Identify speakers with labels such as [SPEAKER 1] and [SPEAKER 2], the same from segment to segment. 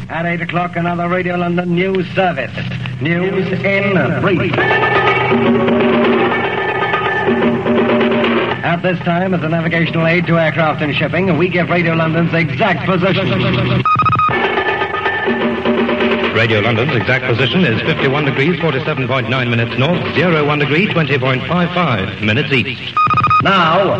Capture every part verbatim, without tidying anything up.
[SPEAKER 1] At eight o'clock, another Radio London news service. News in brief. At this time, as a navigational aid to aircraft and shipping, we give Radio London's exact position.
[SPEAKER 2] Radio London's exact position is fifty-one degrees, forty-seven point nine minutes north, zero one degree, twenty point five five minutes east.
[SPEAKER 1] Now,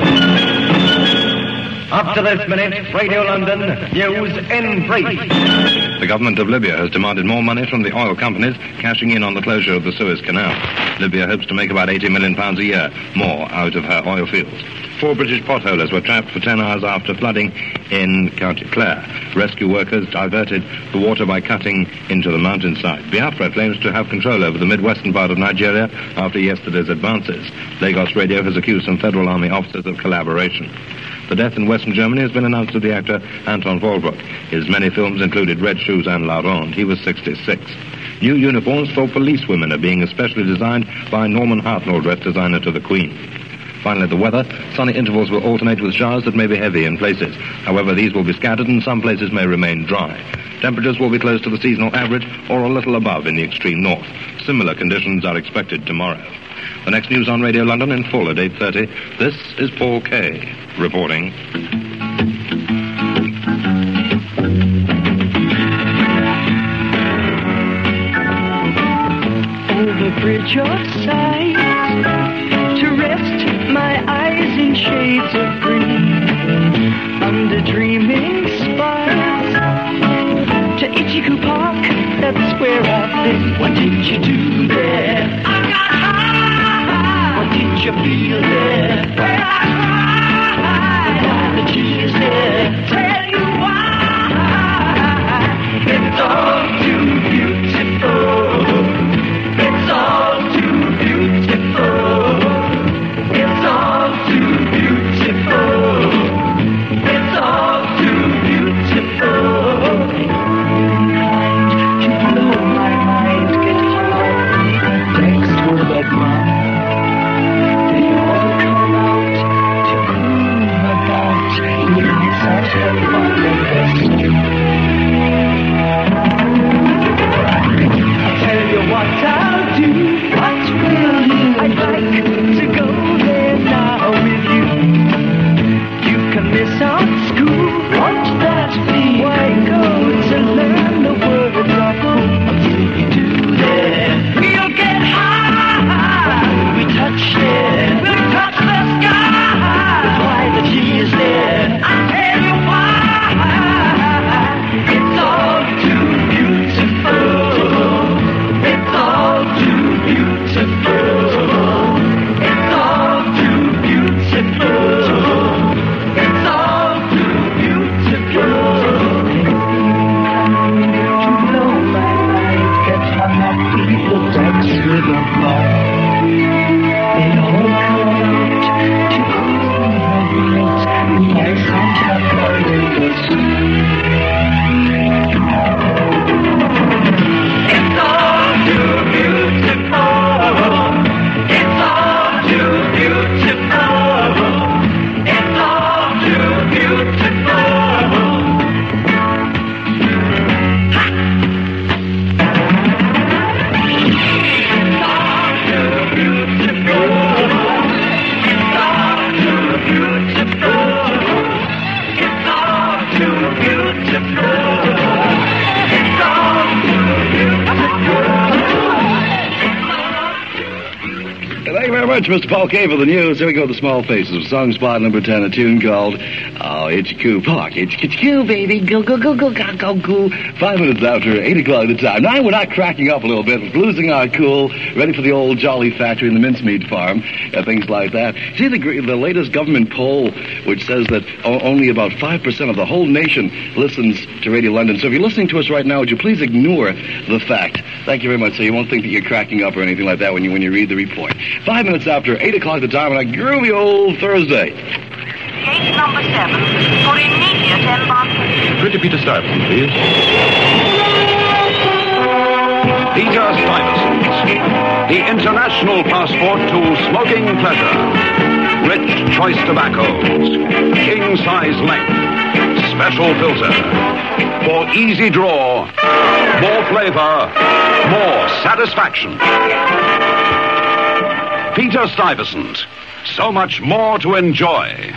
[SPEAKER 1] up to this minute, Radio London news in brief.
[SPEAKER 3] The government of Libya has demanded more money from the oil companies, cashing in on the closure of the Suez Canal. Libya hopes to make about eighty million pounds a year more out of her oil fields. Four British potholers were trapped for ten hours after flooding in County Clare. Rescue workers diverted the water by cutting into the mountainside. Biafra claims to have control over the midwestern part of Nigeria after yesterday's advances. Lagos Radio has accused some Federal Army officers of collaboration. The death in Western Germany has been announced to the actor Anton Walbrook. His many films included Red Shoes and La Ronde. He was sixty-six. New uniforms for policewomen are being especially designed by Norman Hartnell, dress designer to the Queen. Finally, the weather. Sunny intervals will alternate with showers that may be heavy in places. However, these will be scattered and some places may remain dry. Temperatures will be close to the seasonal average or a little above in the extreme north. Similar conditions are expected tomorrow. The next news on Radio London in full at eight thirty. This is Paul Kay reporting.
[SPEAKER 4] Over bridge of sight to rest my eyes in shades of green, under dreaming spires to Ichiku Park, that's where I've been. What did you do there? I got high. What did you feel there? Where I cried. Why the tears there? Tell you why. It's all too beautiful. It's all too beautiful. It's all too beautiful. It's all too beautiful. You blow my mind, get hard. Next word of mine. They all come out to groove about. You need such a fun. I'll tell you what I'll do. What will you? I'd like to go there now with you. You can miss out school. Won't that be? Why go to learn the words of who? Until you do there. We'll get high. We touch there. We'll touch the sky. That's why the G is there. I'll tell you why. It's all too beautiful. It's all too beautiful. It's all too beautiful. It's all too beautiful. You blow my mind, get hung up in the ducks with a ball. They all come out to cool the night. My Santa Claus was it's all too beautiful. It's all too beautiful. It's all too beautiful. It's all too beautiful. It's all too beautiful. It's all too beautiful. It's all too beautiful.
[SPEAKER 5] Thank you very much, Mister Paul Kay, for the news. Here we go, the Small Faces of song spot number ten, a tune called Oh, Ichiku Park. Ichiku, baby, go, go, go, go, go, go, go. Five minutes after eight o'clock the time. Now we're not cracking up a little bit, losing our cool, ready for the old Jolly Factory and the mincemeat farm, uh, things like that. See the the latest government poll, which says that o- only about five percent of the whole nation listens to Radio London. So if you're listening to us right now, would you please ignore the fact? Thank you very much, so you won't think that you're cracking up or anything like that when you when you read the report. Five minutes after eight o'clock the time on a groovy old Thursday.
[SPEAKER 6] Gate number seven for immediate embarkation.
[SPEAKER 3] Pretty Peter Stuyvesant, please.
[SPEAKER 7] Peter Stuyvesant, the international passport to smoking pleasure. Rich choice tobaccos, king-size length, special filter. For easy draw, more flavor, more satisfaction. Peter Stuyvesant. So much more to enjoy.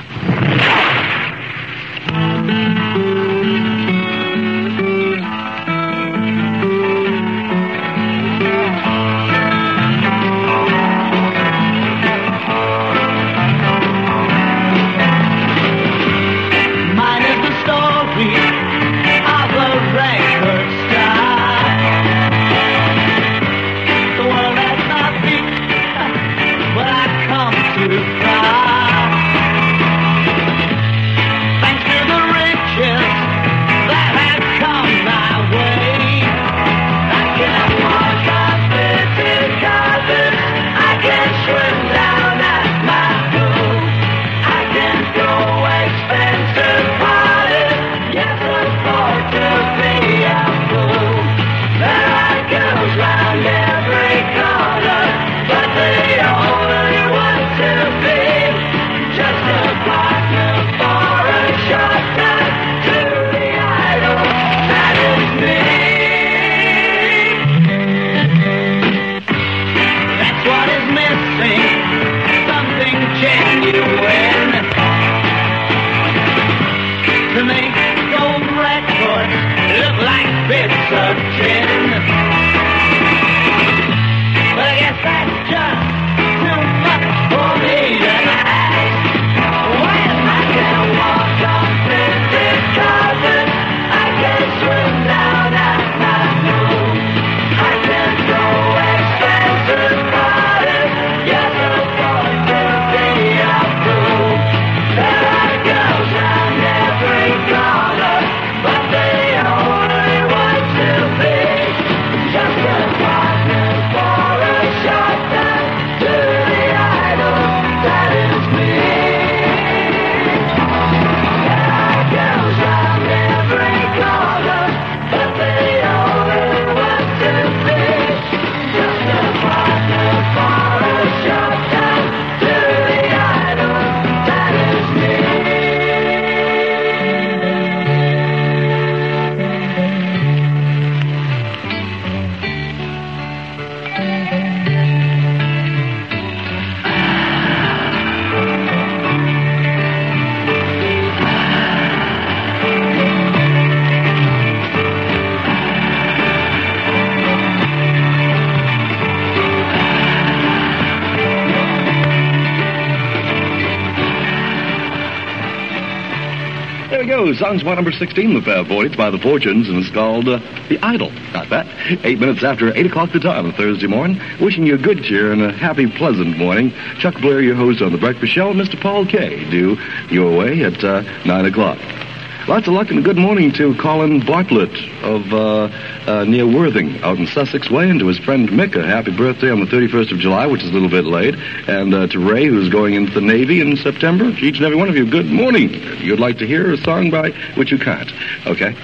[SPEAKER 5] Song spot number sixteen, the Fab Voyage by the Fortunes, and it's called uh, The Idol. Not bad. Eight minutes after eight o'clock the time on Thursday morning. Wishing you good cheer and a happy, pleasant morning. Chuck Blair, your host on The Breakfast Show, and Mister Paul Kay, due your way at uh, nine o'clock. Lots of luck and a good morning to Colin Bartlett of uh, uh, near Worthing, out in Sussex Way, and to his friend Mick, a happy birthday on the thirty-first of July, which is a little bit late, and uh, to Ray, who's going into the Navy in September. To each and every one of you, good morning. You'd like to hear a song by which you can't, okay?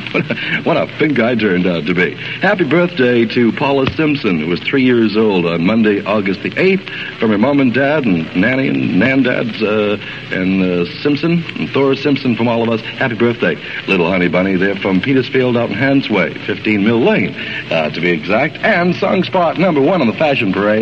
[SPEAKER 5] What a big guy turned out to be. Happy birthday to Paula Simpson, who was three years old on Monday, August the eighth, from her mom and dad and Nanny and Nandads uh, and uh, Simpson and Thora Simpson from all of us. Happy birthday, little honey bunny. They're from Petersfield out in Hansway, fifteen Mill Lane, uh, to be exact. And song spot number one on the Fashion Parade.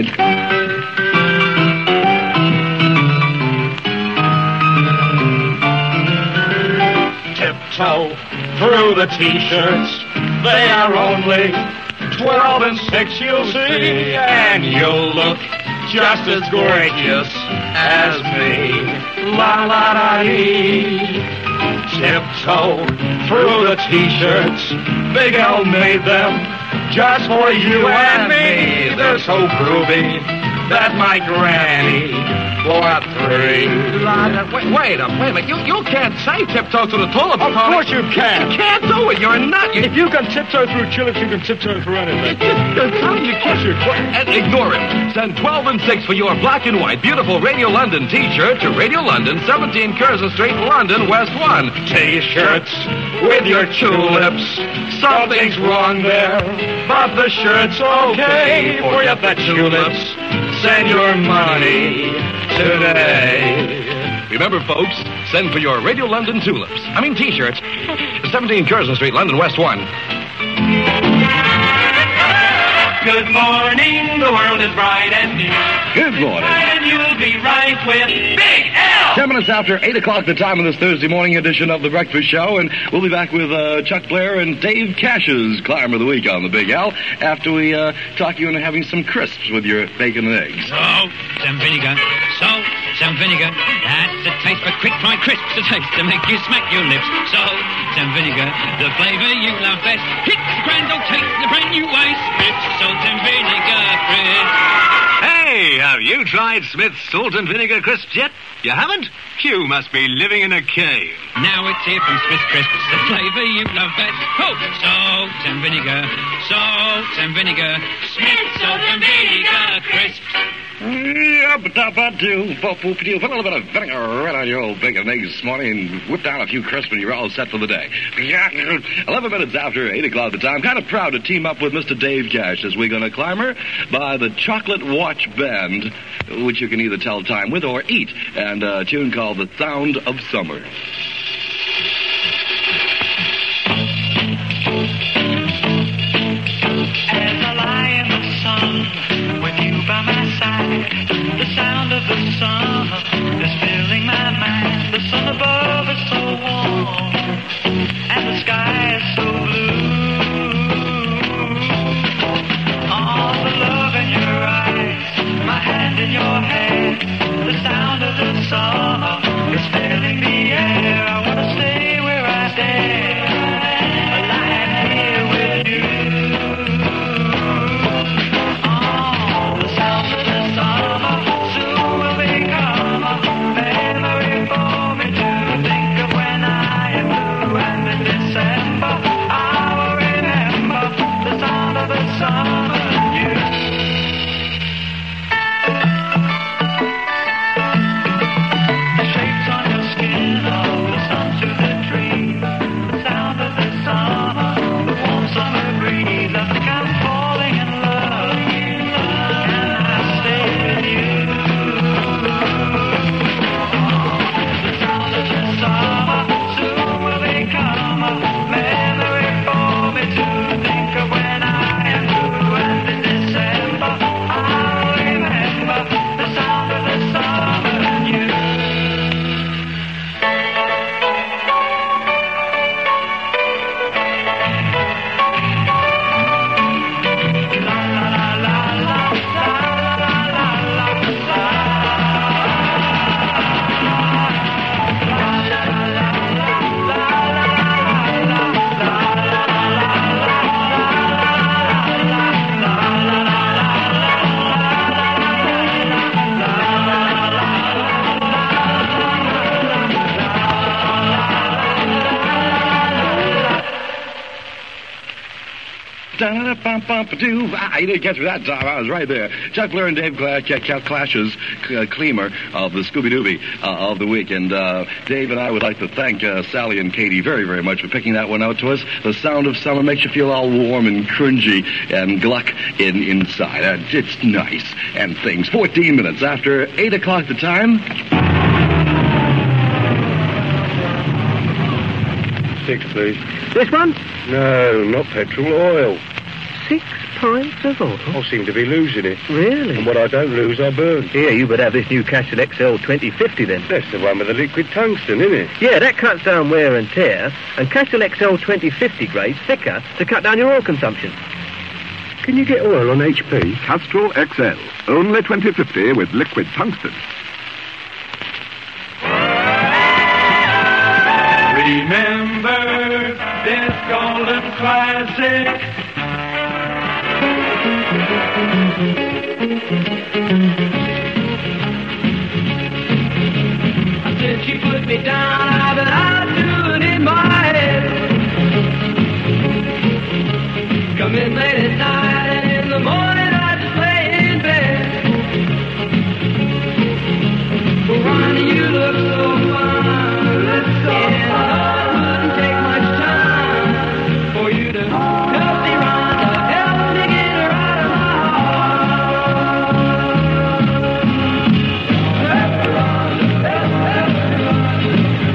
[SPEAKER 8] Tiptoe through the t-shirts, they are only twelve and six, you'll see, and you'll look just as gorgeous as me. La la da dee. Tiptoe through the t-shirts, Big L made them just for you and me. They're so groovy that my granny bought three.
[SPEAKER 9] Wait, wait a minute. You you can't say tiptoe through the tulip.
[SPEAKER 8] Of course you can.
[SPEAKER 9] You can't do it. You're a nut. You,
[SPEAKER 8] if you can tiptoe through tulips, you can tiptoe through anything.
[SPEAKER 9] You can't. Ignore him. Send twelve and six for your black and white beautiful Radio London T-shirt to Radio London, seventeen Curzon Street, London, West one.
[SPEAKER 8] T-shirts with your tulips. Something's wrong there, but the shirt's okay. Forget the tulips. Send your money today.
[SPEAKER 9] Remember, folks, Send for your Radio London tulips. I mean T-shirts. seventeen Curzon Street, London, West one.
[SPEAKER 8] Good morning, the world is bright and new.
[SPEAKER 5] Good morning.
[SPEAKER 8] And you'll be right with Big L.
[SPEAKER 5] Ten minutes after eight o'clock, the time of this Thursday morning edition of The Breakfast Show, and we'll be back with uh, Chuck Blair and Dave Cash's Climber of the Week on the Big L after we uh, talk you into having some crisps with your bacon and eggs.
[SPEAKER 10] Salt, some vinegar, salt, some vinegar. That's the taste for quick fried crisps, the taste to make you smack your lips. Salt, some vinegar, the flavour you love best. Hits the grand old taste in a brand new way. Smith's salt and vinegar crisps.
[SPEAKER 11] Hey, have you tried Smith's salt and vinegar crisps yet? You haven't? You must be living in a cave.
[SPEAKER 10] Now it's here from Smith's Crisps, the flavour you love best. Oh, salt and vinegar, salt and vinegar. Smith's salt and vinegar crisps.
[SPEAKER 5] Yub-dabba-doo, bo-boop-doo. Put a little bit of vinegar right on your old bacon and eggs this morning and whip down a few crisps and you're all set for the day. Eleven minutes after eight o'clock the time. Kind of proud to team up with Mister Dave Cash as we're going to climber by the Chocolate Watch Band, which you can either tell time with or eat, and a tune called The Sound of Summer.
[SPEAKER 4] As I lie in the sun with you by my side, the sound of the sun is filling my mind. The sun above is so warm and the sky is so blue. All the love in your eyes, my hand in your hand. The sound of the sun is filling the air. I want to stay where I stand, alive here with you.
[SPEAKER 5] Da-da-da-bum-bum-ba-doo. Ah, you didn't catch me that time. I was right there. Chuck Blair and Dave Cla- Cla- Clash's uh, Cleamer of the Scooby-Dooby uh, of the week. And uh, Dave and I would like to thank uh, Sally and Katie very, very much for picking that one out to us. The sound of summer makes you feel all warm and cringy and gluck in inside. Uh, it's nice and things. fourteen minutes after eight o'clock the time.
[SPEAKER 12] Six, please.
[SPEAKER 13] This one?
[SPEAKER 12] No, not petrol, oil.
[SPEAKER 13] Six pints of oil?
[SPEAKER 12] I seem to be losing it.
[SPEAKER 13] Really?
[SPEAKER 12] And what I don't lose, I burn.
[SPEAKER 13] Here, you better have this new Castle X L twenty fifty then.
[SPEAKER 12] That's the one with the liquid tungsten, isn't it?
[SPEAKER 13] Yeah, that cuts down wear and tear, and Castle X L twenty fifty grade's thicker to cut down your oil consumption.
[SPEAKER 12] Can you get oil on H P?
[SPEAKER 14] Castrol X L, only twenty fifty with liquid tungsten.
[SPEAKER 8] Remember this golden classic. Since she put me down, I've been out doing it my head. Come in late at night, and in the morning I just lay in bed. Well, Ronnie, you look so fine. Look so fine. It wouldn't take much time for you to help me, Rhonda, help me get her out of my heart. Help me, Rhonda, help, help me, Rhonda.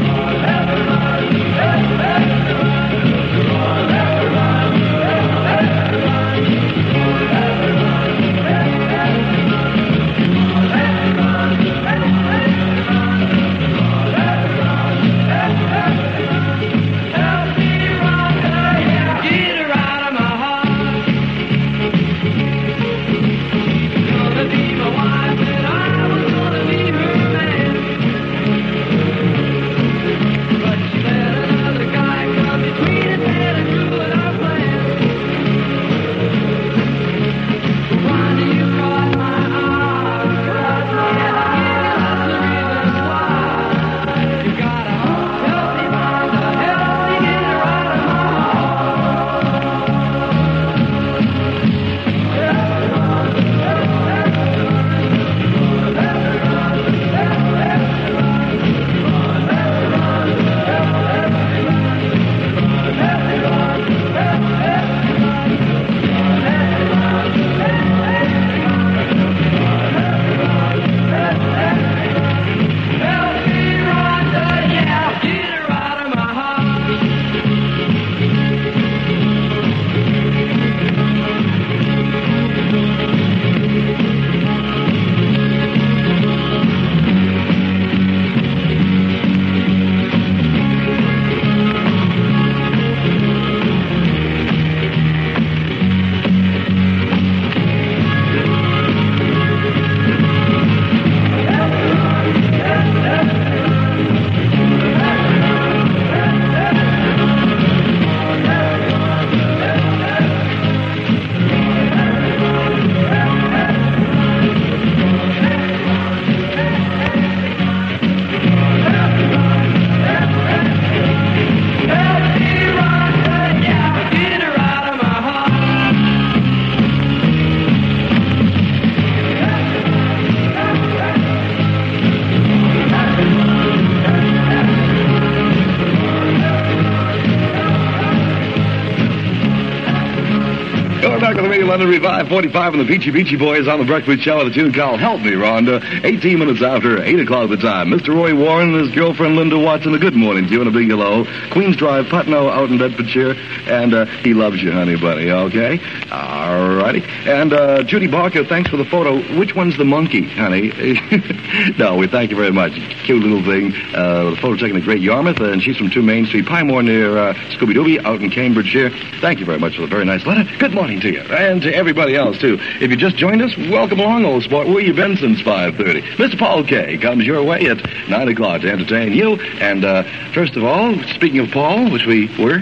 [SPEAKER 5] o'clock on the Radio London Revive, forty-five, and the Peachy Peachy Boys on the Breakfast Show at a tune called Help Me, Rhonda. eighteen minutes after eight o'clock the time. Mister Roy Warren and his girlfriend Linda Watson, a good morning to you and a big hello. Queens Drive, Putney, out in Bedfordshire, and uh, he loves you, honey bunny, okay? All righty. And uh, Judy Barker, thanks for the photo. Which one's the monkey, honey? No, we thank you very much. Cute little thing. Uh, the photo taken at Great Yarmouth, and she's from two Main Street, Pie Moor near uh, Scooby-Dooby, out in Cambridgeshire. Thank you very much for the very nice letter. Good morning to you, and to everybody else, too. If you just joined us, welcome along, old sport. Where you been since five thirty? Mister Paul K. comes your way at nine o'clock to entertain you. And uh, first of all, speaking of Paul, which we were...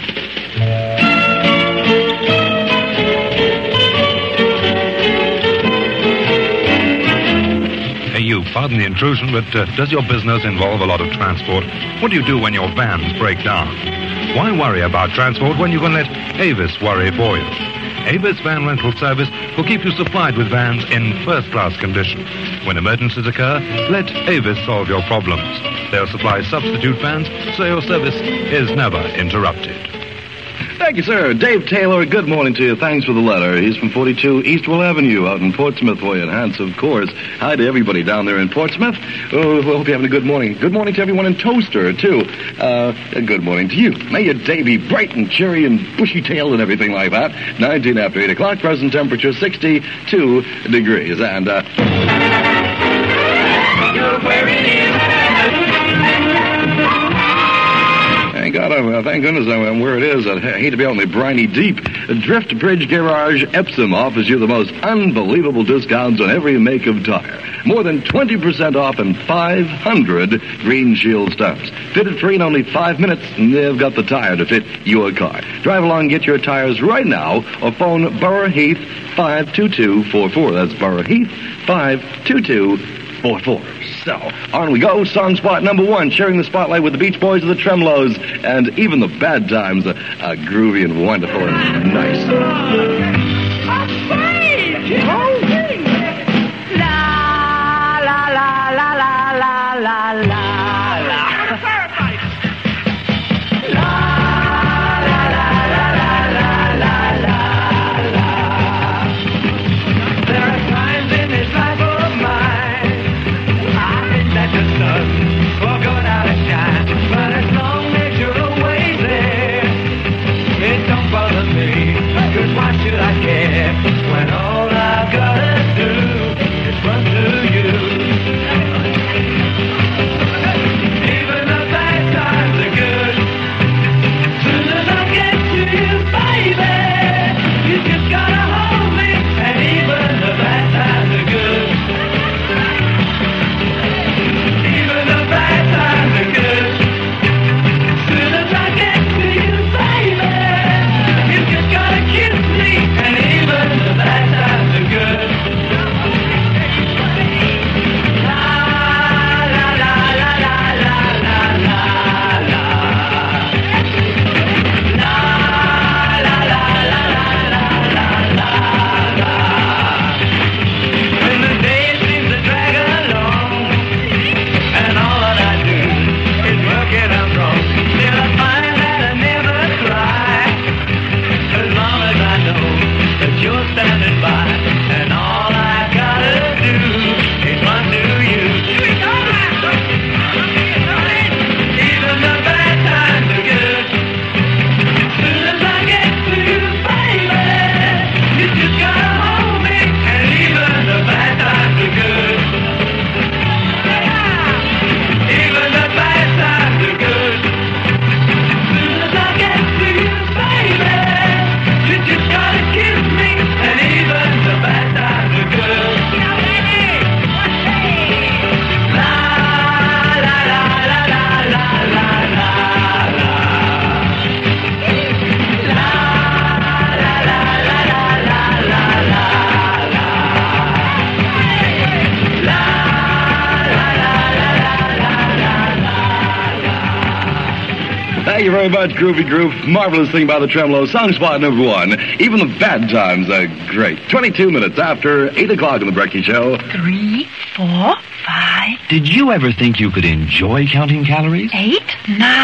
[SPEAKER 15] Hey, you, pardon the intrusion, but uh, does your business involve a lot of transport? What do you do when your vans break down? Why worry about transport when you can let Avis worry for you? Avis Van Rental Service will keep you supplied with vans in first-class condition. When emergencies occur, let Avis solve your problems. They'll supply substitute vans, so your service is never interrupted.
[SPEAKER 5] Thank you, sir. Dave Taylor, good morning to you. Thanks for the letter. He's from forty-two Eastwell Avenue out in Portsmouth for you, and Hans, of course. Hi to everybody down there in Portsmouth. Oh, I hope you're having a good morning. Good morning to everyone in Toaster, too. Uh, good morning to you. May your day be bright and cheery and bushy-tailed and everything like that. nineteen after eight o'clock, present temperature sixty-two degrees. And, uh... You're wearing it. Thank God, uh, thank goodness I'm where it is. I hate to be out in the briny deep. Drift Bridge Garage Epsom offers you the most unbelievable discounts on every make of tire. More than twenty percent off and five hundred Green Shield stumps. Fitted free in only five minutes, and they've got the tire to fit your car. Drive along and get your tires right now, or phone Borough Heath five two two four four. That's Borough Heath five two two four four. So, on we go. Song spot number one, sharing the spotlight with the Beach Boys of the Tremolos, and even the bad times are, are groovy and wonderful and nice. Thank you very much, Groovy Groove. Marvelous thing by the Tremolos. Song spot number one. Even the bad times are great. twenty-two minutes after eight o'clock on the Brecky Show.
[SPEAKER 16] Three, four, five.
[SPEAKER 17] Did you ever think you could enjoy counting calories?
[SPEAKER 16] Eight, nine,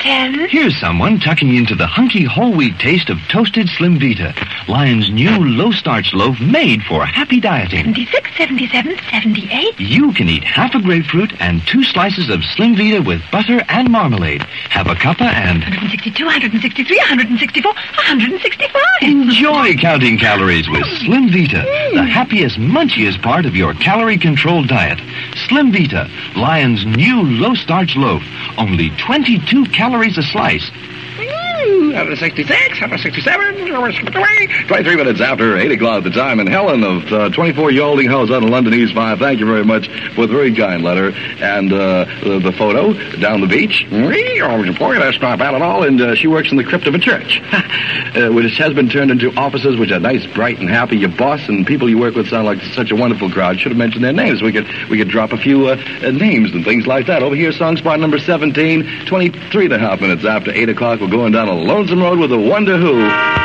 [SPEAKER 16] ten.
[SPEAKER 17] Here's someone tucking into the hunky whole wheat taste of toasted Slim Vita, Lion's new low-starch loaf made for happy dieting.
[SPEAKER 16] seventy-six, seventy-seven, seventy-eight.
[SPEAKER 17] You can eat half a grapefruit and two slices of Slim Vita with butter and marmalade. Have a cuppa and...
[SPEAKER 16] one sixty-two, one sixty-three, one sixty-four, one sixty-five.
[SPEAKER 17] Enjoy counting calories with Slim Vita, mm. the happiest, munchiest part of your calorie-controlled diet. Slim Vita, Lion's new low-starch loaf. Only twenty-two calories a slice.
[SPEAKER 5] one sixty-six, one sixty-seven, one sixty-three. twenty-three minutes after eight o'clock at the time. And Helen of uh, twenty-four Yalding House out in London East five, thank you very much for the very kind letter. And uh, the, the photo down the beach. Boy, that's not bad at all. And uh, she works in the crypt of a church, uh, which has been turned into offices, which are nice, bright, and happy. Your boss and people you work with sound like such a wonderful crowd. Should have mentioned their names. We could we could drop a few uh, uh, names and things like that. Over here, song spot number seventeen, twenty-three and a half minutes after eight o'clock. We're going down a Lonesome Road with the Wonder Who,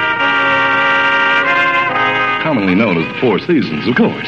[SPEAKER 5] commonly known as the Four Seasons, of course.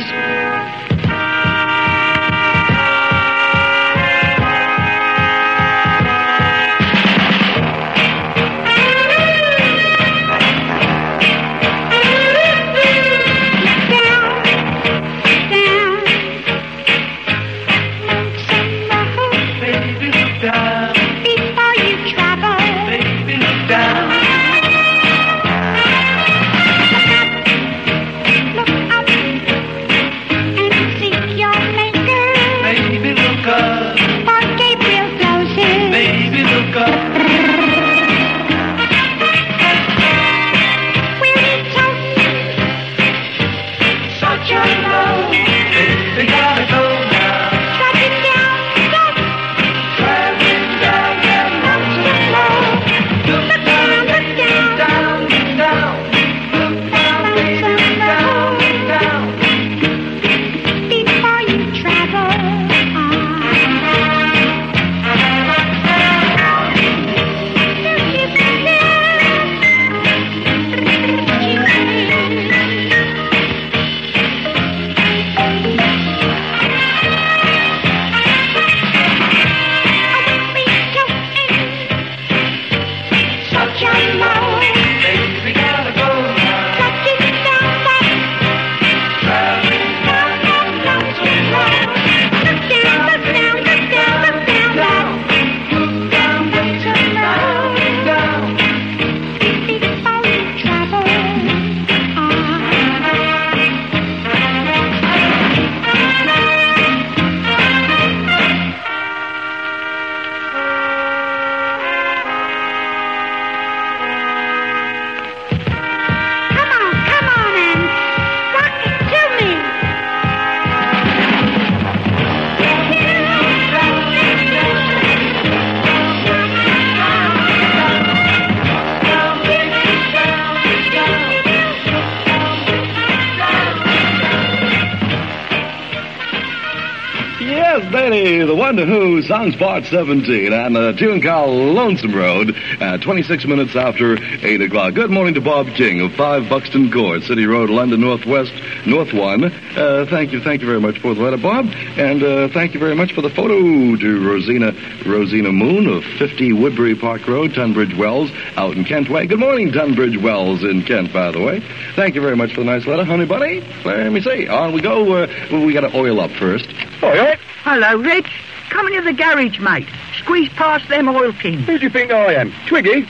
[SPEAKER 5] The Wonder Who, song spot seventeen, and a tune called Lonesome Road at twenty-six minutes after eight o'clock. Good morning to Bob King of five Buxton Court, City Road, London, Northwest, North one. Uh, thank you, thank you very much for the letter, Bob, and uh, thank you very much for the photo to Rosina, Rosina Moon of fifty Woodbury Park Road, Tunbridge Wells, out in Kent Way. Good morning, Tunbridge Wells in Kent, by the way. Thank you very much for the nice letter, honey bunny. Let me see. On we go. Uh, we got to oil up first. Oil?
[SPEAKER 18] Hello, Reg. Coming to the garage, mate. Squeeze past them oil tins.
[SPEAKER 12] Who do you think I am? Twiggy?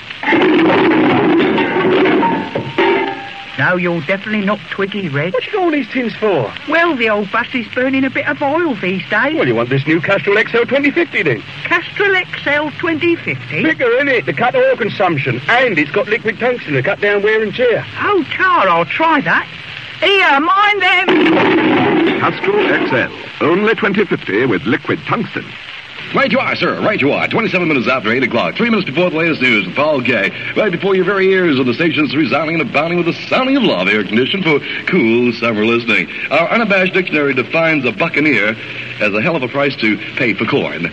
[SPEAKER 18] No, you're definitely not Twiggy, Reg.
[SPEAKER 12] What you got all these tins for?
[SPEAKER 18] Well, the old bus is burning a bit of oil these days.
[SPEAKER 12] Well, you want this new Castrol X L twenty fifty then?
[SPEAKER 18] Castrol X L twenty fifty?
[SPEAKER 12] Bigger, innit? To cut oil consumption. And it's got liquid tungsten to cut down wear and tear.
[SPEAKER 18] Oh, tar, I'll try that. Here, mind them!
[SPEAKER 14] Castrol X L. Only twenty fifty with liquid tungsten.
[SPEAKER 5] Right you are, sir. Right you are. twenty-seven minutes after eight o'clock. Three minutes before the latest news with Paul Gay. Right before your very ears on the stations resounding and abounding with the sounding of love, air conditioned for cool summer listening. Our unabashed dictionary defines a buccaneer as a hell of a price to pay for corn.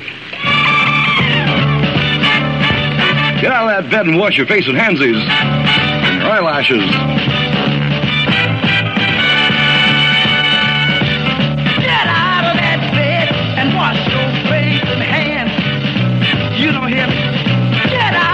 [SPEAKER 5] Get out of that bed and wash your face with handsies and your eyelashes.
[SPEAKER 4] Wash your face and hands. You don't hear me. Get out.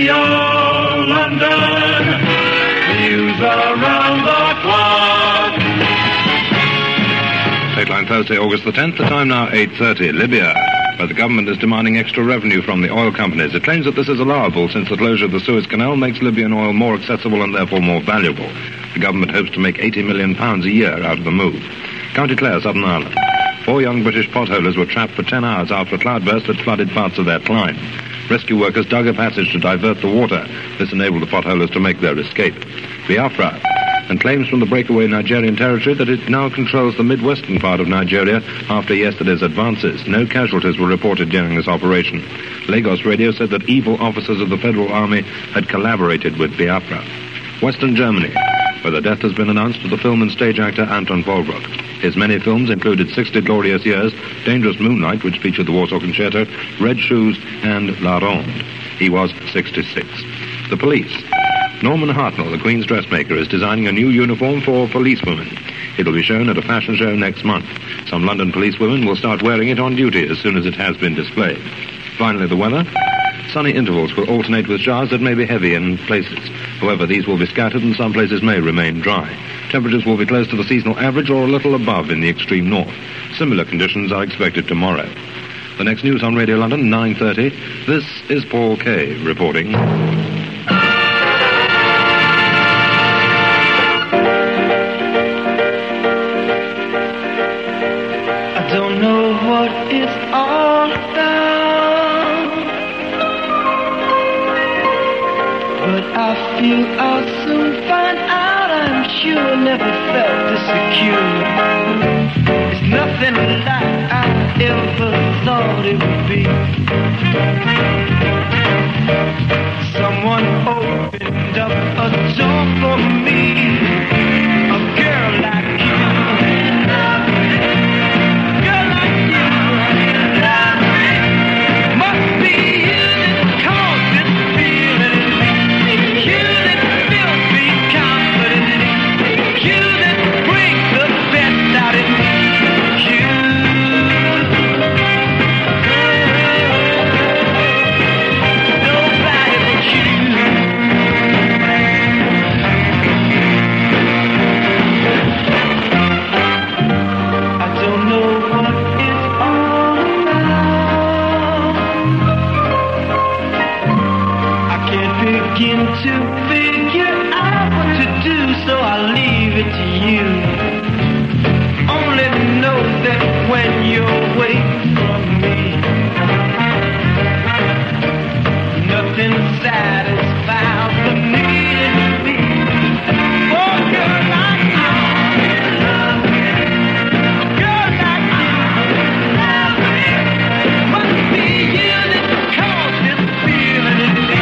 [SPEAKER 8] Radio London. News around the clock.
[SPEAKER 3] Dateline Thursday, August the tenth, the time now eight thirty. Libya, where the government is demanding extra revenue from the oil companies. It claims that this is allowable since the closure of the Suez Canal makes Libyan oil more accessible and therefore more valuable. The government hopes to make eighty million pounds a year out of the move. County Clare, Southern Ireland. Four young British potholers were trapped for ten hours after a cloudburst had flooded parts of their Clyde. Rescue workers dug a passage to divert the water. This enabled the potholers to make their escape. Biafra, and claims from the breakaway Nigerian territory that it now controls the midwestern part of Nigeria after yesterday's advances. No casualties were reported during this operation. Lagos Radio said that evil officers of the Federal Army had collaborated with Biafra. Western Germany, where the death has been announced of the film and stage actor Anton Volbruck. His many films included sixty Glorious Years, Dangerous Moonlight, which featured the Warsaw Concerto, Red Shoes, and La Ronde. He was sixty-six. The police. Norman Hartnell, the Queen's dressmaker, is designing a new uniform for policewomen. It will be shown at a fashion show next month. Some London policewomen will start wearing it on duty as soon as it has been displayed. Finally, the weather. Sunny intervals will alternate with showers that may be heavy in places. However, these will be scattered and some places may remain dry. Temperatures will be close to the seasonal average or a little above in the extreme north. Similar conditions are expected tomorrow. The next news on Radio London, nine thirty. This is Paul Kay reporting.
[SPEAKER 4] I don't know what it's all about, but I feel I'll soon find out. I'm sure never felt this secure. It's nothing like I ever thought it would be. Someone opened up a door for me, a girl like you. To figure out what to do, so I'll leave it to you. Only know that when you're away from me, nothing satisfies the need in me. Oh, girl like you, girl like you, must be you that caused this feeling in me.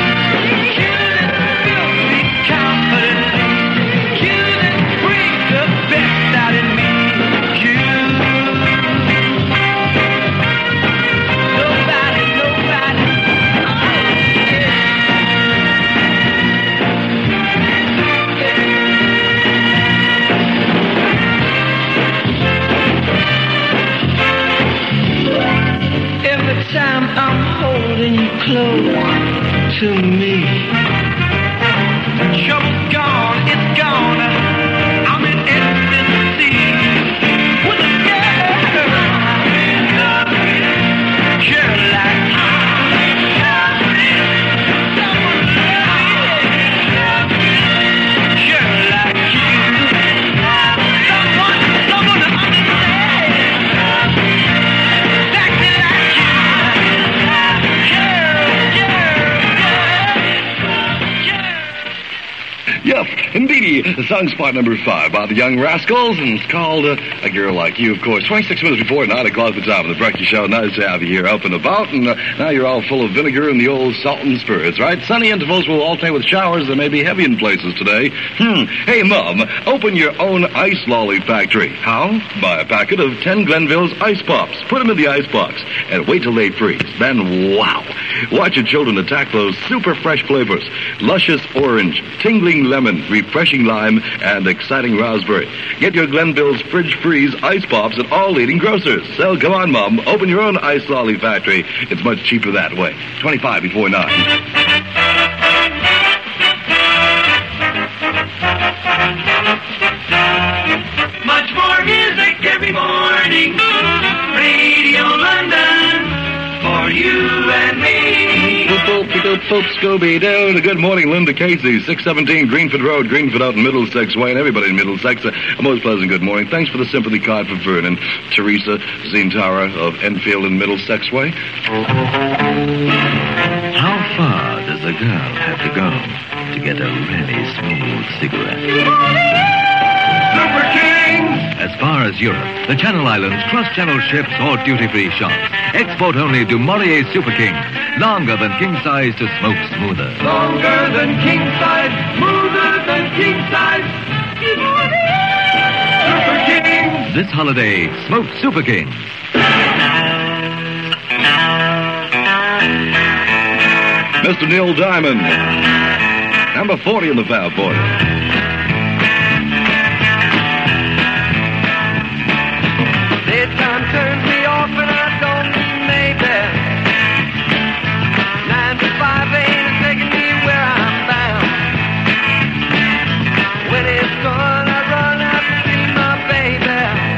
[SPEAKER 4] Time I'm holding you close to me, trouble's gone, it's gone, I'm in ecstasy with a girl, girl like you, someone girl like you, someone, someone to understand, exactly like you.
[SPEAKER 5] Yep, indeedy. The song spot number five by the Young Rascals, and it's called uh, A Girl Like You, of course. twenty-six minutes before nine o'clock, the top of the breakfast show. Nice to have you here up and about, and uh, now you're all full of vinegar and the old salt and spirits, right? Sunny intervals will alternate with showers that may be heavy in places today. Hmm. Hey, Mom, open your own ice lolly factory. How? Buy a packet of ten Glenville's Ice Pops. Put them in the ice box and wait till they freeze. Then, wow. Watch your children attack those super fresh flavors. Luscious orange, tingling lemon, refreshing lime, and exciting raspberry. Get your Glenville's Fridge Freeze Ice Pops at all leading grocers. So come on, Mom. Open your own ice lolly factory. It's much cheaper that way. twenty-five before nine. boop, boop, Scooby-Doo. Good morning, Linda Casey, six seventeen Greenford Road, Greenford out in Middlesex Way, and everybody in Middlesex. A most pleasant good morning. Thanks for the sympathy card for Vernon. Teresa Zintara of Enfield and Middlesex Way.
[SPEAKER 17] How far does a girl have to go to get a really smooth cigarette?
[SPEAKER 8] Super Kings!
[SPEAKER 17] As far as Europe, the Channel Islands, cross-channel ships, or duty-free shops. Export only Du Maurier Super King. Longer than king size to smoke smoother.
[SPEAKER 8] Longer than king size, smoother than king size. Super Kings!
[SPEAKER 17] This holiday, smoke Super Kings.
[SPEAKER 5] Mister Neil Diamond, number forty in the Fab Boy.
[SPEAKER 4] Daytime turns me off and I don't mean maybe. Nine to five ain't taking me where I'm bound. When it's gone, I run out to see my baby.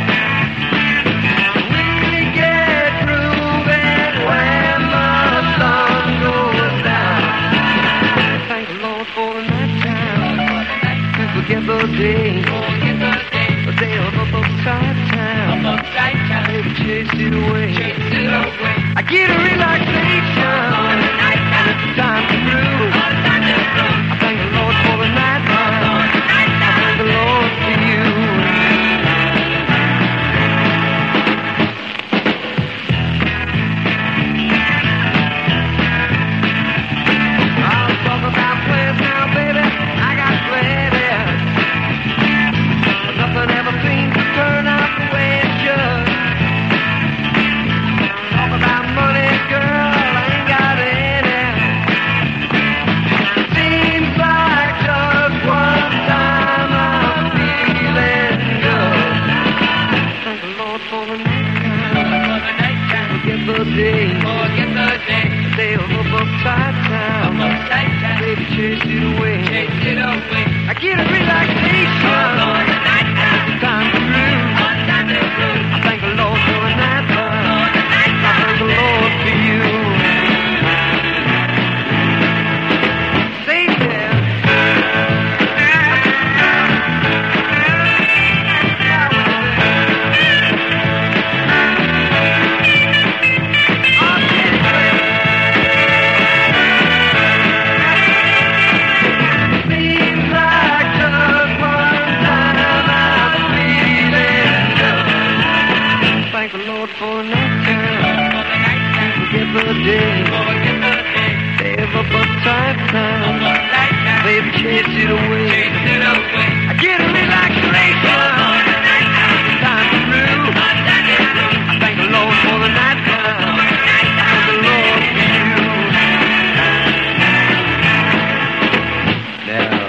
[SPEAKER 4] We get grooving when the sun goes down. Thank the Lord for the night time. And forget the day. The day of a upside town. Baby, chase it away. I get a relaxation. And it's time to groove. I thank the Lord for the night time. I thank the Lord for you. I'll talk about plans now, baby. I got plans. But nothing ever seems to turn out the way it should. Talk about money, girl, I ain't got any. Seems like just one time I'm feeling good. Thank the Lord for the night time. Forget the day. Forget the day. The day of a upside town. Baby, chase it away. Chase it away. I get a relaxation. It's time to groove. I thank the Lord for the night time. I thank the Lord for you. Say there. Seems like just one time I'm feeling good. Thank the Lord for the night time. Forget the day. Day of a upside town. Baby, chase it away. I get a relaxation. It's time to groove. I thank the Lord for the night time. I thank the Lord for you. Now.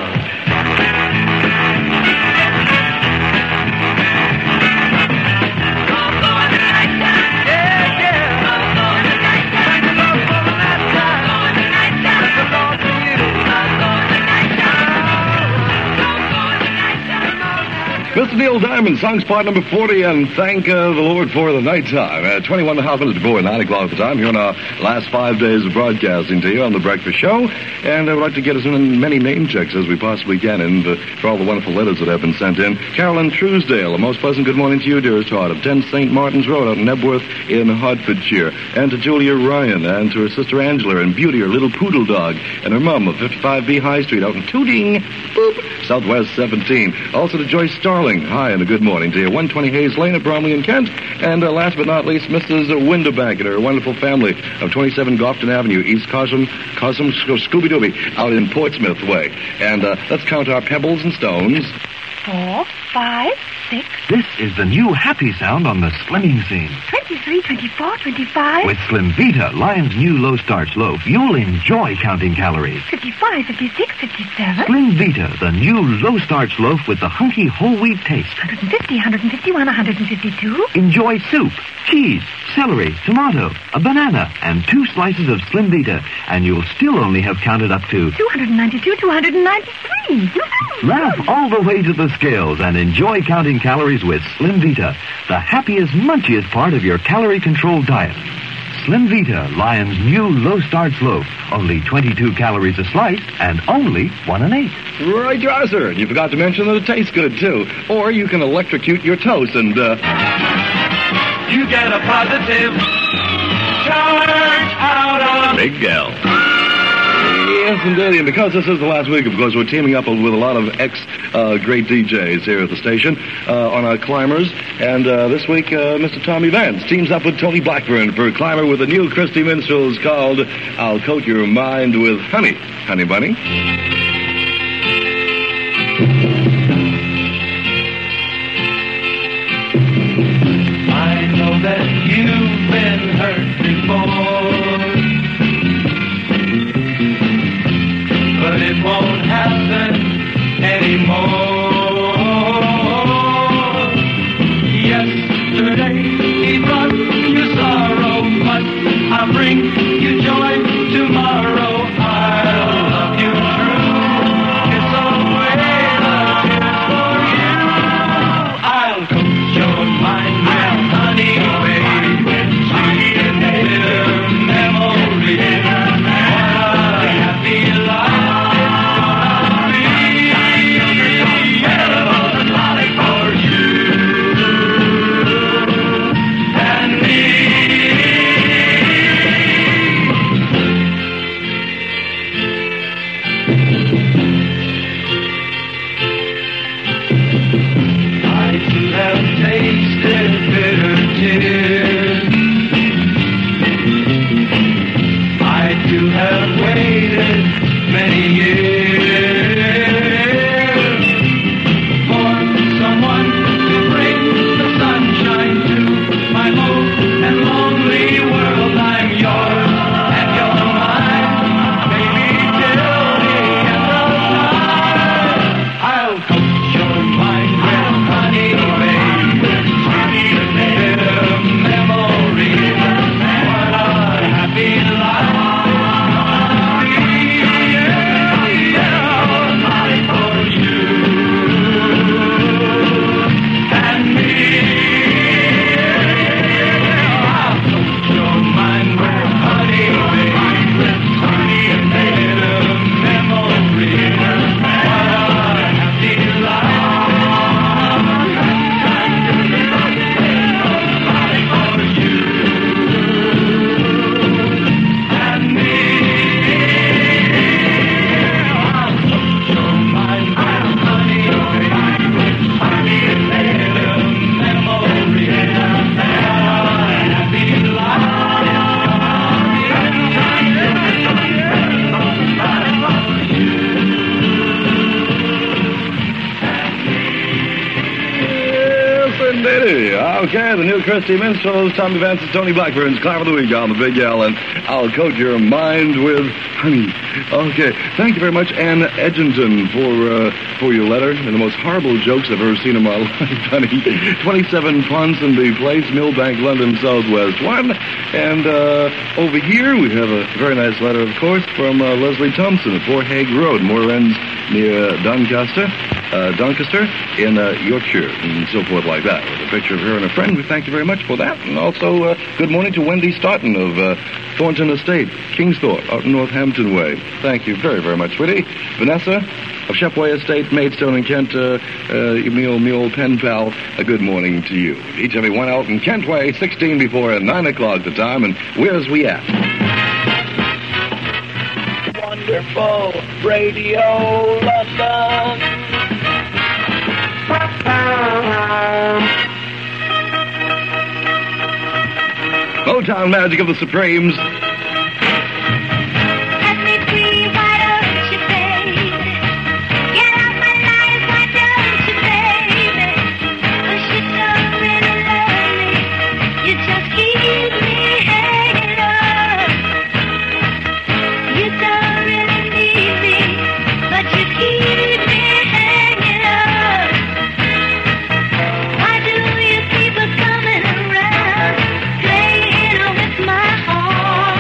[SPEAKER 5] Mister Neil Diamond, song spot number forty, and thank uh, the Lord for the nighttime. Uh, twenty-one and a half minutes before nine o'clock the time, here on our last five days of broadcasting to you on The Breakfast Show. And I would like to get as many name checks as we possibly can, and uh, for all the wonderful letters that have been sent in. Carolyn Truesdale, a most pleasant good morning to you, dearest heart, of ten Saint Martin's Road out in Nebworth in Hertfordshire. And to Julia Ryan, and to her sister Angela, and Beauty, her little poodle dog, and her mum of fifty-five B High Street out in Tooting, boop, Southwest seventeen. Also to Joyce Starling. Hi, and a good morning to you. one twenty Hayes Lane at Bromley in Kent. And uh, last but not least, Missus Winderbank and her wonderful family of twenty-seven Gofton Avenue, East Cosm, Cosm Scooby-Dooby, out in Portsmouth Way. And uh, let's count our pebbles and stones.
[SPEAKER 16] Four, five, six.
[SPEAKER 17] This is the new happy sound on the slimming scene.
[SPEAKER 16] Twenty-three, twenty-four, twenty-five.
[SPEAKER 17] With Slim Vita, Lion's new low-starch loaf, you'll enjoy counting calories.
[SPEAKER 16] Fifty-five, fifty-six, fifty-seven.
[SPEAKER 17] Slim Vita, the new low-starch loaf with the hunky whole wheat taste.
[SPEAKER 16] one hundred fifty, one hundred fifty-one, one hundred fifty-two.
[SPEAKER 17] Enjoy soup, cheese, celery, tomato, a banana, and two slices of Slim Vita, and you'll still only have counted up to
[SPEAKER 16] two hundred ninety-two, two hundred ninety-three.
[SPEAKER 17] Laugh all the way to the scales and enjoy counting calories with Slim Vita, the happiest, munchiest part of your calorie-controlled diet. Slim Vita, Lion's new low-starch loaf. Only twenty-two calories a slice and only one and eight.
[SPEAKER 5] Right you are, sir. You forgot to mention that it tastes good, too. Or you can electrocute your toast and, uh...
[SPEAKER 8] You get a positive charge out of
[SPEAKER 5] Big L. Yes, indeed. And because this is the last week, of course, we're teaming up with a lot of ex-great uh, D Js here at the station uh, on our climbers. And uh, this week, uh, Mister Tommy Vance teams up with Tony Blackburn for a climber with the new Christy Minstrels called I'll Coat Your Mind with Honey. Honey Bunny.
[SPEAKER 8] I know that you've been hurt before, but it won't happen anymore. Yesterday he brought you sorrow, but I'll bring you joy tomorrow. I'll love you true. It's always a tears for you. I'll coat your mind with honey, baby, sweet and bitter memory. What a happy life.
[SPEAKER 5] Okay, the new Christy Minstrels, Tommy Vance and Tony Blackburn's Climb of the Week on the Big L, and I'll coat your mind with honey. Okay, thank you very much, Ann Edginton, for uh, for your letter, and the most horrible jokes I've ever seen in my life, honey. twenty-seven Ponsonby Place, Millbank, London, Southwest one. And uh, over here, we have a very nice letter, of course, from uh, Leslie Thompson at Four Hague Road, Moor Ends near Doncaster. Uh, Doncaster in uh, Yorkshire, and so forth like that. With a picture of her and a friend. We thank you very much for that. And also, uh, good morning to Wendy Staunton of uh, Thornton Estate, Kingsthorpe, out in Northampton Way. Thank you very, very much, sweetie. Vanessa of Shepway Estate, Maidstone and Kent, uh, uh, me old, me old pen pal, a good morning to you. Each every one out in Kent Way, sixteen before nine o'clock the time, and where's we at?
[SPEAKER 8] Wonderful Radio London.
[SPEAKER 5] Motown Magic of the Supremes.
[SPEAKER 8] Why do you keep coming around, playing with my heart?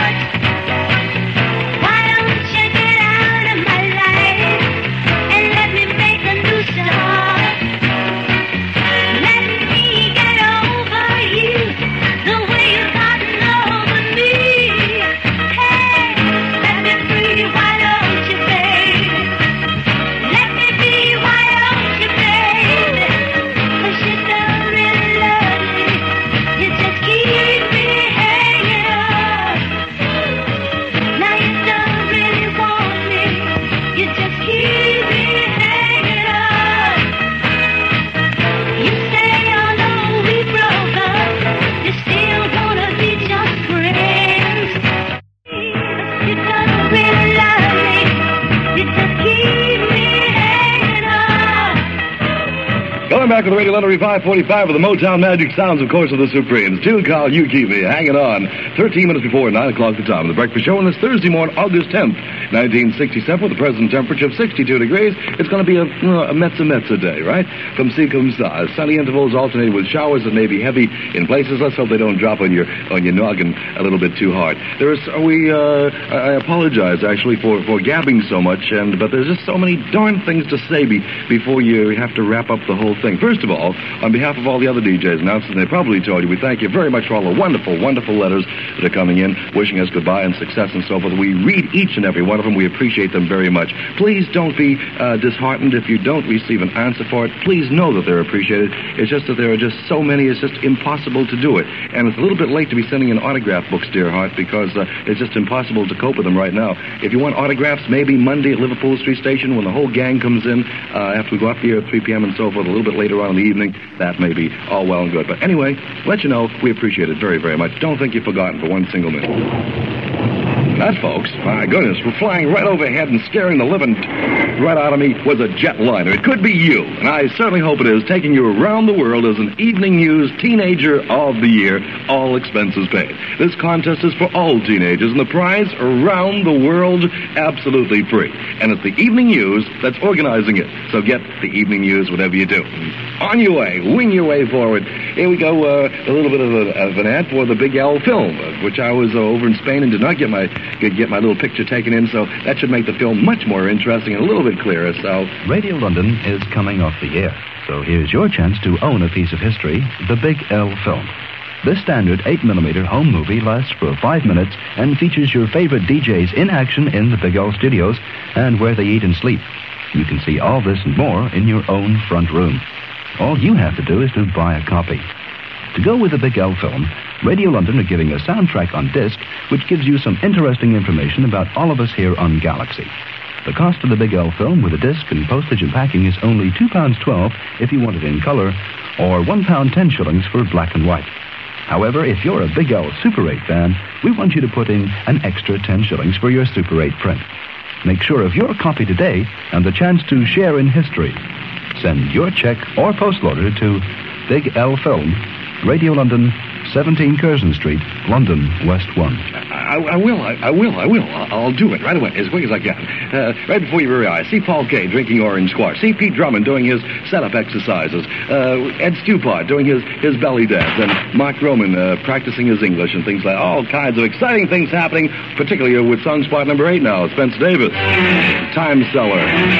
[SPEAKER 5] with the Radio Lottery five forty-five with the Motown Magic Sounds, of course, of the Supremes. Tune call, you keep me hanging on. thirteen minutes before nine o'clock the time of the breakfast show on this Thursday morning, August tenth, nineteen sixty-seven, with the present temperature of sixty-two degrees. It's going to be a, uh, a Metza-Metza day, right? Come see, come saw. Sunny intervals alternating with showers that may be heavy in places. Let's hope they don't drop on your on your noggin a little bit too hard. There is, we, uh, I apologize, actually, for, for gabbing so much, and but there's just so many darn things to say be, before you have to wrap up the whole thing. First of all, on behalf of all the other D Js announced, and they probably told you, we thank you very much for all the wonderful, wonderful letters that are coming in, wishing us goodbye and success and so forth. We read each and every one of them. We appreciate them very much. Please don't be uh, disheartened if you don't receive an answer for it. Please know that they're appreciated. It's just that there are just so many, it's just impossible to do it. And it's a little bit late to be sending in autograph books, dear heart, because uh, it's just impossible to cope with them right now. If you want autographs, maybe Monday at Liverpool Street Station when the whole gang comes in, uh, after we go up here at three p.m. and so forth, a little bit later on in the evening, that may be all well and good. But anyway, let you know, we appreciate it very, very much. Don't think you've forgotten for one single minute. That, folks, my goodness, we're flying right overhead and scaring the living right out of me was a jetliner. It could be you, and I certainly hope it is, taking you around the world as an Evening News Teenager of the Year, all expenses paid. This contest is for all teenagers, and the prize around the world, absolutely free. And it's the Evening News that's organizing it. So get the Evening News, whatever you do. On your way, wing your way forward. Here we go, uh, a little bit of, a, of an ad for the Big L film, uh, which I was uh, over in Spain and did not get my get, get my little picture taken in, so that should make the film much more interesting and a little bit clearer. So
[SPEAKER 19] Radio London is coming off the air, so here's your chance to own a piece of history, the Big L film. This standard eight millimeter home movie lasts for five minutes and features your favorite D Js in action in the Big L studios and where they eat and sleep. You can see all this and more in your own front room. All you have to do is to buy a copy. To go with the Big L film, Radio London are giving a soundtrack on disc which gives you some interesting information about all of us here on Galaxy. The cost of the Big L film with a disc and postage and packing is only two pounds twelve if you want it in color, or one pound ten shillings for black and white. However, if you're a Big L Super eight fan, we want you to put in an extra ten shillings for your Super eight print. Make sure of your copy today and the chance to share in history. Send your check or postal order to Big L Film, Radio London, seventeen Curzon Street, London, West one.
[SPEAKER 5] I, I will, I, I will, I will. I'll, I'll do it right away, as quick as I can. Uh, right before your very eyes. See Paul Kay drinking orange squash. See Pete Drummond doing his setup exercises. Uh, Ed Stewpart doing his, his belly dance. And Mark Roman uh, practicing his English and things like that. All kinds of exciting things happening, particularly with song spot number eight now, Spencer Davis. Time Seller.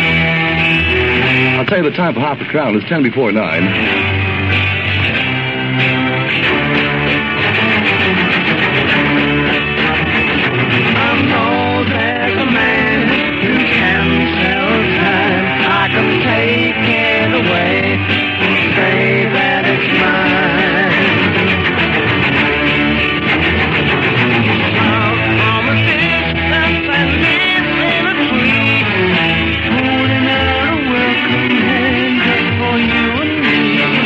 [SPEAKER 5] I'll tell you the time for Half a Crown. It's ten before nine.
[SPEAKER 4] For you and me.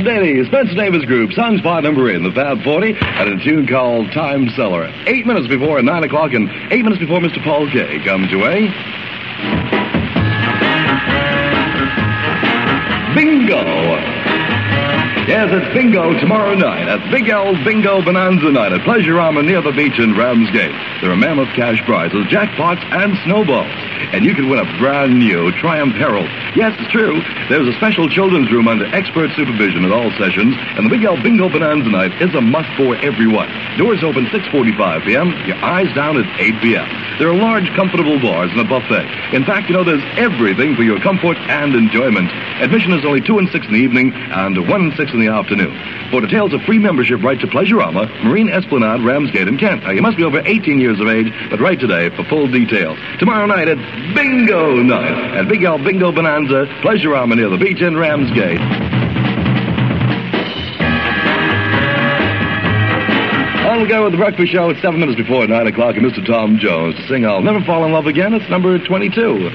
[SPEAKER 5] Denny, Spencer Davis Group, song spot number eight in the Fab forty, and a tune called Time Seller. Eight minutes before nine o'clock and eight minutes before Mister Paul K comes your way. Bingo! Yes, it's bingo tomorrow night at Big L's Bingo Bonanza Night at Pleasurama near the beach in Ramsgate. There are mammoth cash prizes, jackpots, and snowballs. And you can win a brand new Triumph Herald. Yes, it's true. There's a special children's room under expert supervision at all sessions, and the Big L Bingo Bonanza Night is a must for everyone. Doors open six forty-five p.m., your eyes down at eight p.m. There are large, comfortable bars and a buffet. In fact, you know, there's everything for your comfort and enjoyment. Admission is only two and six in the evening and one and six in the afternoon. For details of free membership, write to Pleasurama, Marine Esplanade, Ramsgate, and Kent. Now, you must be over eighteen years of age, but write today for full details. Tomorrow night at Bingo Night at Big L Bingo Bonanza, Pleasurama near the beach in Ramsgate. On we go with the breakfast show. It's seven minutes before nine o'clock, and Mister Tom Jones to sing I'll Never Fall in Love Again. It's number twenty-two.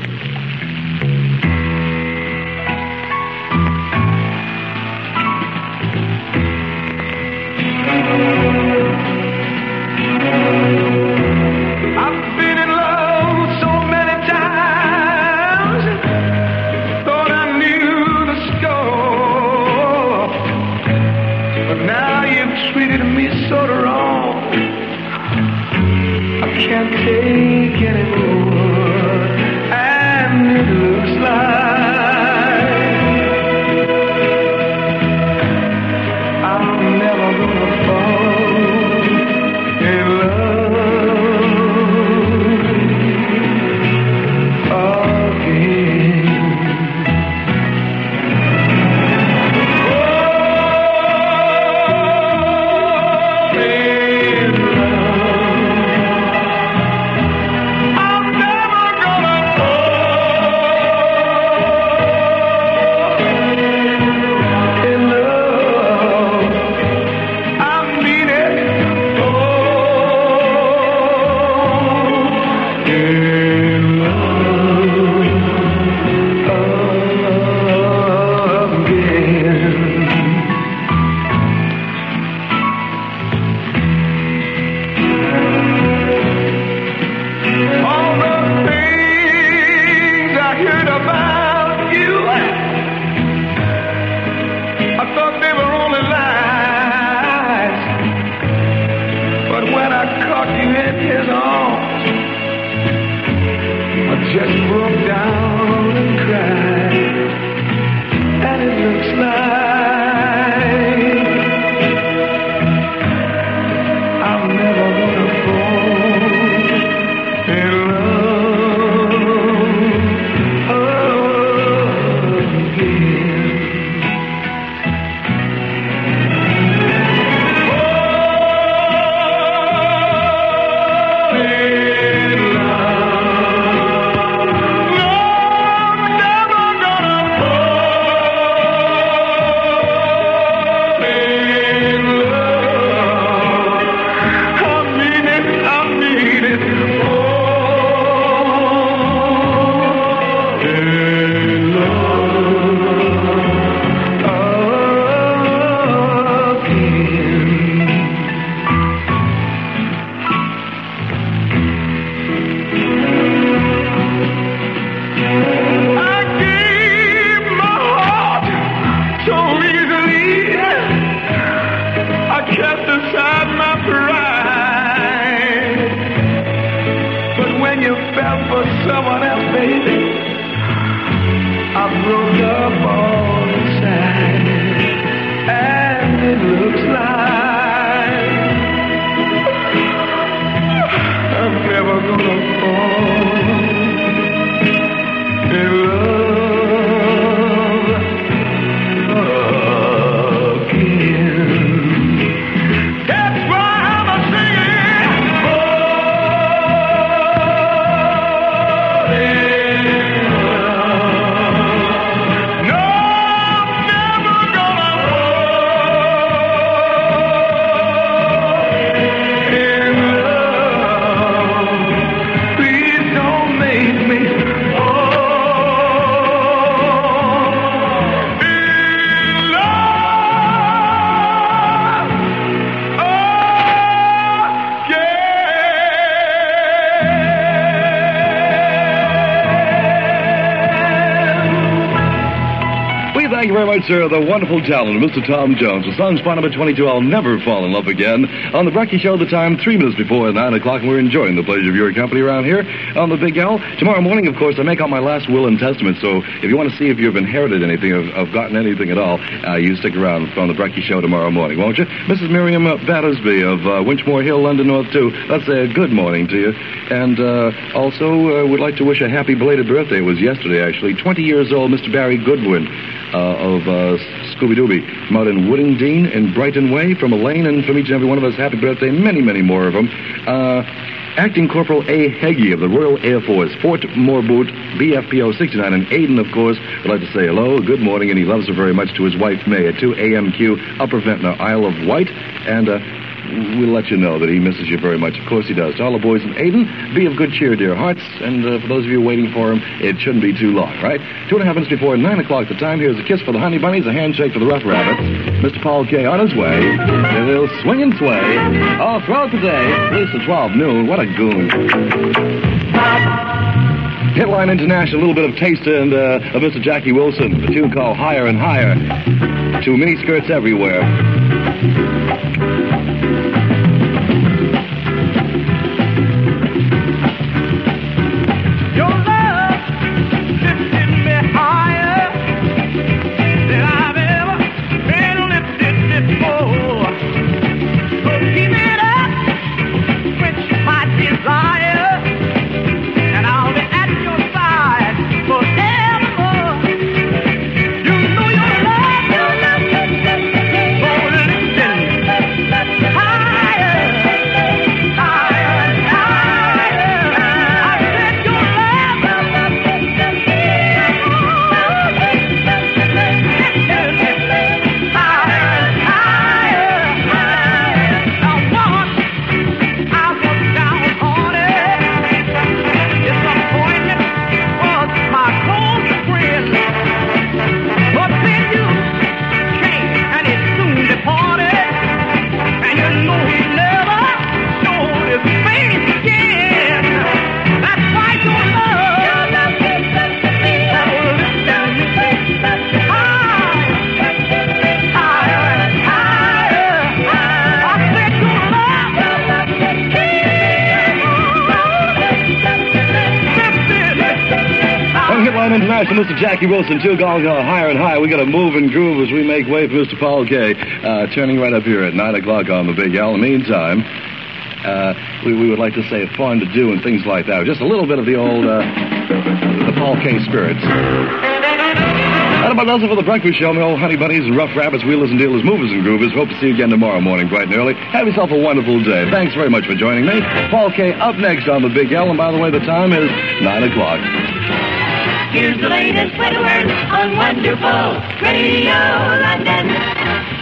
[SPEAKER 5] Thank you very much, sir. The wonderful talent of Mister Tom Jones. The song spot number twenty-two, I'll Never Fall in Love Again. On the Breckie Show, the time three minutes before nine o'clock, and we're enjoying the pleasure of your company around here on the Big L. Tomorrow morning, of course, I make out my last will and testament, so if you want to see if you've inherited anything, or have gotten anything at all, uh, you stick around on the Breckie Show tomorrow morning, won't you? Missus Miriam uh, Battersby of uh, Winchmore Hill, London North, too. Let's say a good morning to you. And uh, also uh, would like to wish a happy belated birthday. It was yesterday, actually. twenty years old, Mister Barry Goodwin uh, of uh, Scooby-Dooby from out in Woodingdean in Brighton Way. From Elaine and from each and every one of us, happy birthday. Many, many more of them. Uh, Acting Corporal A. Heggie of the Royal Air Force, Fort Morboot, B F P O sixty-nine, and Aiden, of course, would like to say hello, good morning, and he loves her very much, to his wife, May, at two A M Q, Upper Ventnor, Isle of Wight, and uh, we'll let you know that he misses you very much. Of course he does. To all the boys in Aiden, be of good cheer, dear hearts, and uh, for those of you waiting for him, it shouldn't be too long, right? Two and a half minutes before nine o'clock the time, here's a kiss for the Honey Bunnies, a handshake for the Rough Rabbits. Mister Paul K. on his way. And they'll swing and sway all throughout the day, at least at twelve noon. What a goon. Hitline International, a little bit of taste and, uh, of Mister Jackie Wilson, a tune called Higher and Higher. Two miniskirts everywhere. International, Mister Jackie Wilson, too, going higher and higher. We got to move and groove as we make way for Mister Paul K. Uh, turning right up here at nine o'clock on the Big L. In the meantime, uh, we, we would like to say fun to do and things like that. Just a little bit of the old, uh, the Paul K. spirits. That about does it for the breakfast show, my old honey bunnies and rough rabbits, wheelers and dealers, movers and groovers. Hope to see you again tomorrow morning, bright and early. Have yourself a wonderful day. Thanks very much for joining me. Paul K. up next on the Big L. And by the way, the time is nine o'clock.
[SPEAKER 4] Here's the latest weather on Wonderful Radio London.